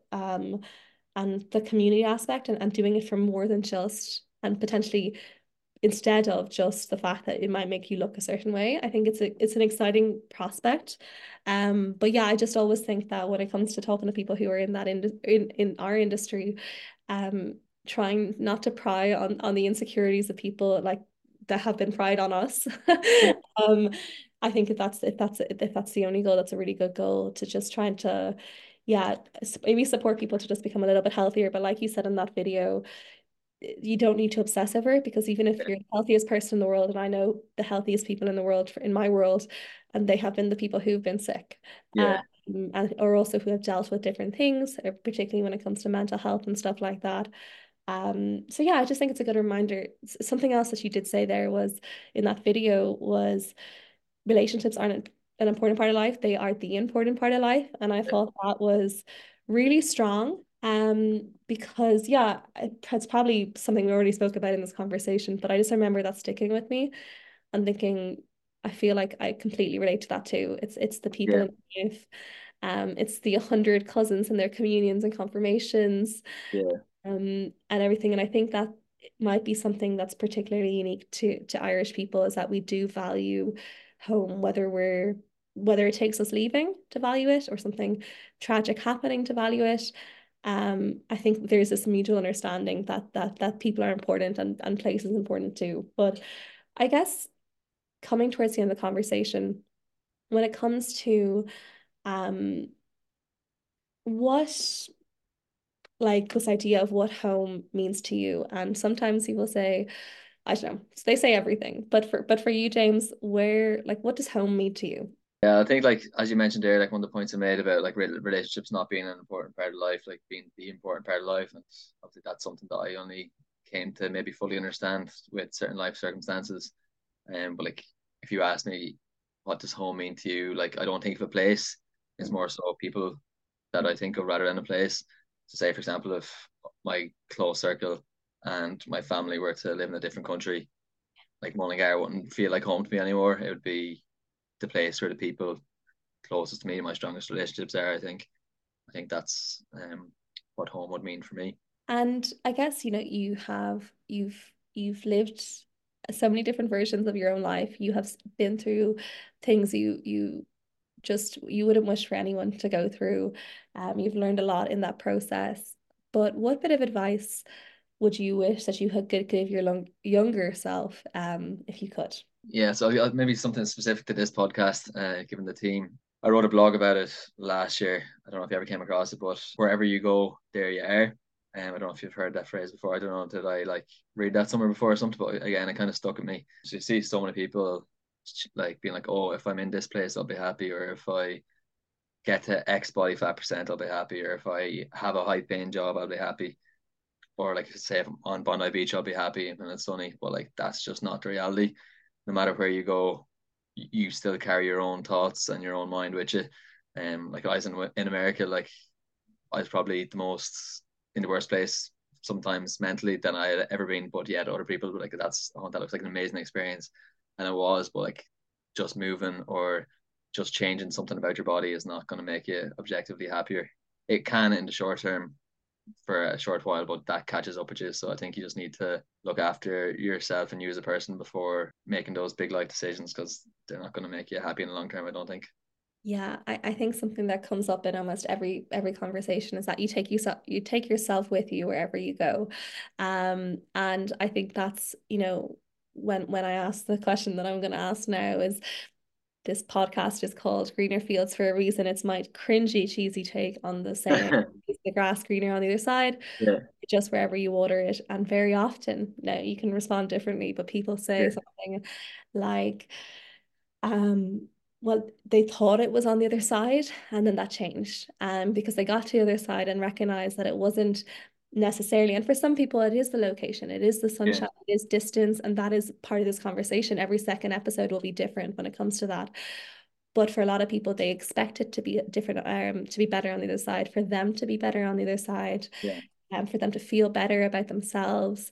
and the community aspect and doing it for more than just and potentially instead of just the fact that it might make you look a certain way. I think it's an exciting prospect. But yeah, I just always think that when it comes to talking to people who are in that in our industry, um, trying not to pry on the insecurities of people like that have been pried on us.
yeah,
um, I think if that's the only goal, that's a really good goal to just trying to, yeah, maybe support people to just become a little bit healthier. But like you said in that video, you don't need to obsess over it because even if
yeah,
you're the healthiest person in the world, and I know the healthiest people in the world in my world, and they have been the people who've been sick,
yeah,
and or also who have dealt with different things, particularly when it comes to mental health and stuff like that. So yeah, I just think it's a good reminder. Something else that you did say there was in that video was relationships aren't an important part of life, they are the important part of life. And I thought that was really strong. Because yeah, it's probably something we already spoke about in this conversation, but I just remember that sticking with me and thinking, I feel like I completely relate to that too. It's the people
yeah,
in life. It's the 100 cousins and their communions and confirmations,
yeah,
and everything. And I think that might be something that's particularly unique to Irish people is that we do value home, whether it takes us leaving to value it or something tragic happening to value it. I think there's this mutual understanding that people are important and place is important too. But I guess coming towards the end of the conversation, when it comes to um what like this idea of what home means to you. And sometimes people say, I don't know, they say everything. But for you, James, where like what does home mean to you?
yeah. I think like as you mentioned there, like one of the points I made about like relationships not being an important part of life, like being the important part of life, and obviously that's something that I only came to maybe fully understand with certain life circumstances. But like if you ask me, what does home mean to you? Like I don't think of a place. It's more so people that I think of rather than a place. So say for example, if my close circle and my family were to live in a different country, like Mullingar wouldn't feel like home to me anymore. It would be the place where the people closest to me, my strongest relationships are. I think that's what home would mean for me.
And I guess, you've lived so many different versions of your own life. You have been through things you wouldn't wish for anyone to go through. You've learned a lot in that process. But what bit of advice would you wish that you could give your younger self, if you could?
Yeah, so maybe something specific to this podcast, given the team. I wrote a blog about it last year. I don't know if you ever came across it, but wherever you go, there you are. I don't know if you've heard that phrase before. I don't know, did I like read that somewhere before or something? But again, it kind of stuck with me. So you see so many people like being like, oh, if I'm in this place, I'll be happy, or if I get to X body fat percent, I'll be happy, or if I have a high paying job, I'll be happy, or like say if I'm on Bondi Beach, I'll be happy and it's sunny. But like that's just not the reality. No matter where you go, you still carry your own thoughts and your own mind with you. Like I was in America, like I was probably the most in the worst place sometimes mentally than I had ever been. But yet other people were like, that's oh, that looks like an amazing experience, and it was. But like just moving or just changing something about your body is not going to make you objectively happier. It can in the short term for a short while, but that catches up with you. So I think you just need to look after yourself and you as a person before making those big life decisions because they're not going to make you happy in the long term, I don't think.
Yeah, I think something that comes up in almost every conversation is that you take yourself with you wherever you go. And I think that's, when I ask the question that I'm gonna ask now is, this podcast is called Greener Fields for a reason. It's my cringy, cheesy take on the saying, is the grass greener on the other side,
Yeah,
just wherever you water it. And very often, now you can respond differently, but people say
yeah,
something like, um, well, they thought it was on the other side, and then that changed. Because they got to the other side and recognized that it wasn't necessarily. And for some people, it is the location, it is the
yeah,
sunshine, it is distance, and that is part of this conversation. Every second episode will be different when it comes to that. But for a lot of people, they expect it to be different, to be better on the other side, for them to be better on the other side,
yeah,
for them to feel better about themselves.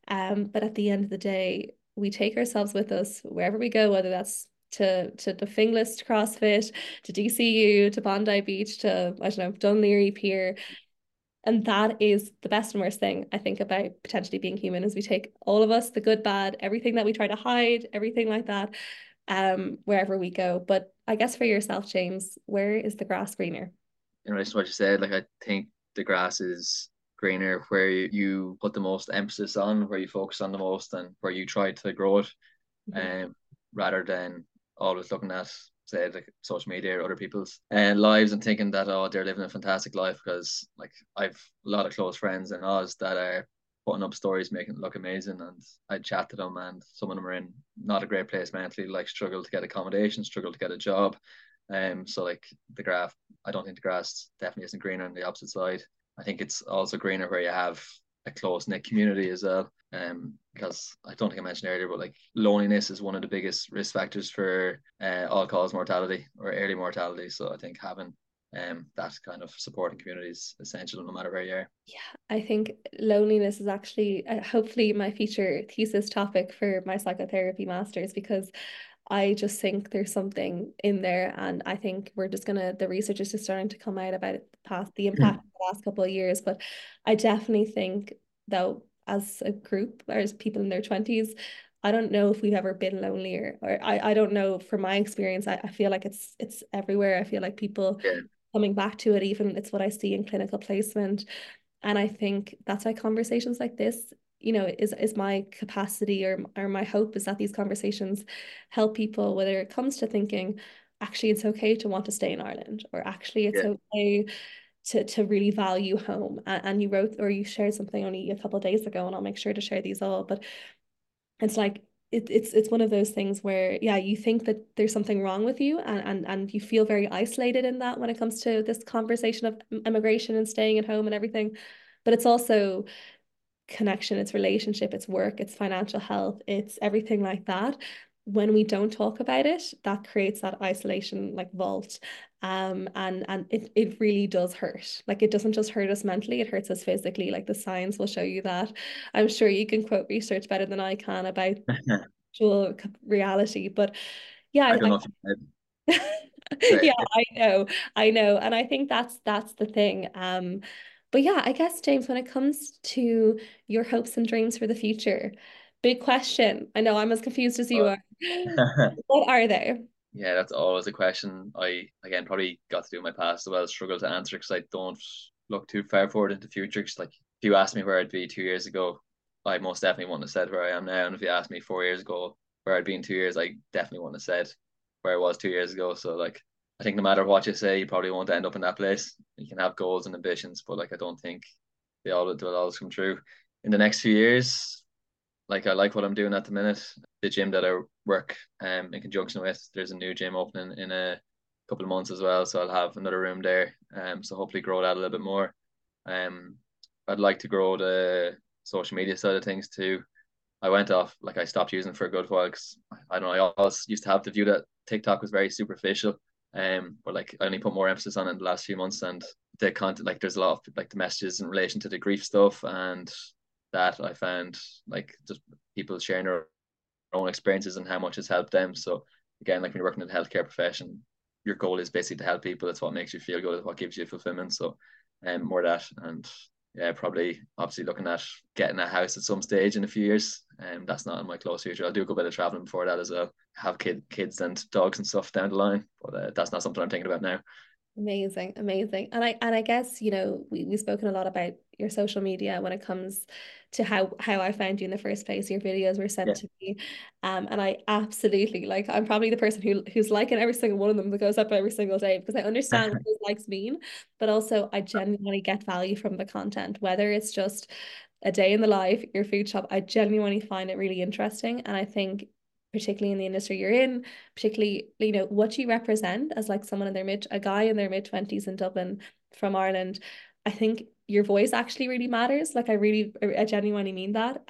But at the end of the day, we take ourselves with us wherever we go, whether that's to the Finglas to CrossFit, to DCU, to Bondi Beach, to, I don't know, Dunleary Pier. And that is the best and worst thing I think about potentially being human, is we take all of us, the good, bad, everything that we try to hide, everything like that, wherever we go. But I guess for yourself, James, where is the grass greener?
in relation to what you said, like I think the grass is greener where you put the most emphasis on, where you focus on the most, and where you try to grow it,
Mhm.
um, rather than always looking at, say, like social media or other people's lives and thinking that, oh, they're living a fantastic life. Because like I've a lot of close friends in Oz that are putting up stories making it look amazing, and I chat to them, and some of them are in not a great place mentally, like struggle to get accommodation, struggle to get a job. So like the graph, I don't think the grass definitely isn't greener on the opposite side. I think it's also greener where you have a close knit community as well. Because I don't think I mentioned earlier, but like loneliness is one of the biggest risk factors for all cause mortality or early mortality. So I think having that kind of supporting community is essential no matter where you are.
Yeah, I think loneliness is actually hopefully my future thesis topic for my psychotherapy masters, because I just think there's something in there, and I think the research is just starting to come out about the impact of the last couple of years. But I definitely think, though, as a group or as people in their 20s, I don't know if we've ever been lonelier, or I don't know from my experience. I feel like it's everywhere. I feel like people
Yeah,
coming back to it, even it's what I see in clinical placement. And I think that's why conversations like this, is my capacity, or my hope is that these conversations help people, whether it comes to thinking, actually, it's okay to want to stay in Ireland, or actually, it's
yeah,
okay to really value home. And you wrote, or you shared something only a couple of days ago, and I'll make sure to share these all. But it's like, it's one of those things where, yeah, you think that there's something wrong with you, and you feel very isolated in that when it comes to this conversation of immigration and staying at home and everything. But it's also connection, it's relationship, it's work, it's financial health, it's everything like that. When we don't talk about it, that creates that isolation like vault. And it really does hurt. Like, it doesn't just hurt us mentally, it hurts us physically. Like, the science will show you that. I'm sure you can quote research better than I can about actual reality. But yeah,
I don't know if you
yeah,
said.
I know, and I think that's the thing. But yeah, I guess, James, when it comes to your hopes and dreams for the future, big question. I know I'm as confused as you are. What are they?
Yeah, that's always a question I again probably got to do in my past as well, struggle to answer because I don't look too far forward into the future. Because like if you asked me where I'd be 2 years ago, I most definitely wouldn't have said where I am now. And if you asked me 4 years ago where I'd be in 2 years, I definitely wouldn't have said where I was 2 years ago. So like I think no matter what you say, you probably won't end up in that place. You can have goals and ambitions, but like I don't think they'll always come true. In the next few years, like I like what I'm doing at the minute. The gym that I work in conjunction with, there's a new gym opening in a couple of months as well. So I'll have another room there. So hopefully grow that a little bit more. Um, I'd like to grow the social media side of things too. I went off, like I stopped using it for a good while because I don't know, I always used to have the view that TikTok was very superficial. But like I only put more emphasis on it in the last few months, and the content, like there's a lot of like the messages in relation to the grief stuff, and that I found like just people sharing their own experiences and how much it's helped them. So again, like when you're working in the healthcare profession, your goal is basically to help people. It's what makes you feel good. It's what gives you fulfillment. So, more of that, and yeah, probably obviously looking at getting a house at some stage in a few years. That's not in my close future. I'll do a good bit of traveling before that as well. Have kids and dogs and stuff down the line, but that's not something I'm thinking about now.
Amazing, amazing. And I guess, we've spoken a lot about your social media when it comes to how I found you in the first place. Your videos were
Yeah.
sent to me. And I absolutely like I'm probably the person who's liking every single one of them that goes up every single day because I understand what those likes mean, but also I genuinely get value from the content, whether it's just a day in the life, your food shop. I genuinely find it really interesting. And I think particularly in the industry you're in, particularly, what you represent as like someone in a guy in their mid-20s in Dublin from Ireland, I think your voice actually really matters. Like I genuinely mean that.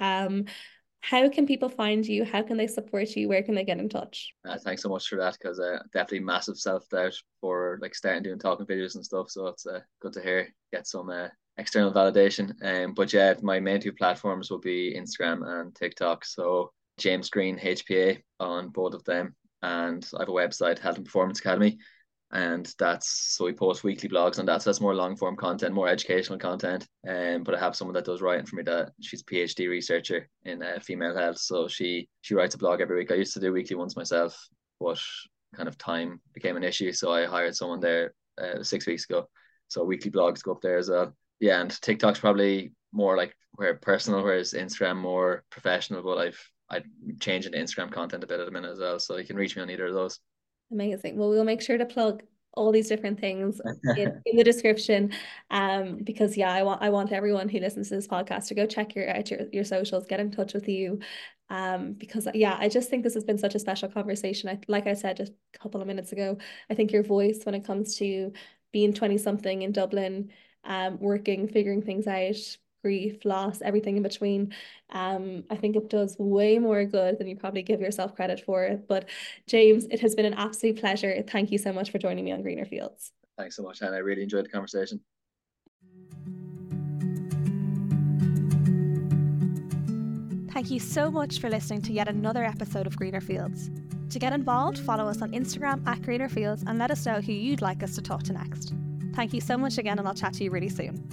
How can people find you? How can they support you? Where can they get in touch?
Thanks so much for that, because definitely massive self-doubt for like starting doing talking videos and stuff. So it's good to hear, get some external validation. But yeah, my main two platforms will be Instagram and TikTok. So James Green HPA on both of them, and I have a website, Health and Performance Academy, and so we post weekly blogs on that. So that's more long form content, more educational content. But I have someone that does writing for me. That she's a PhD researcher in female health, so she writes a blog every week. I used to do weekly ones myself, but kind of time became an issue, so I hired someone there 6 weeks ago. So weekly blogs go up there as well. Yeah, and TikTok's probably more like where personal, whereas Instagram more professional. But I'm changing the Instagram content a bit at the minute as well, so you can reach me on either of those.
Amazing. Well, we'll make sure to plug all these different things in the description. Because yeah, I want everyone who listens to this podcast to go check your socials, get in touch with you. Because yeah, I just think this has been such a special conversation. Like I said just a couple of minutes ago, I think your voice when it comes to being 20 something in Dublin, working, figuring things out, grief, loss, everything in between. I think it does way more good than you probably give yourself credit for. But James, it has been an absolute pleasure. Thank you so much for joining me on Greener Fields.
Thanks so much, Hannah. I really enjoyed the conversation.
Thank you so much for listening to yet another episode of Greener Fields. To get involved, follow us on Instagram @Greener Fields and let us know who you'd like us to talk to next. Thank you so much again, and I'll chat to you really soon.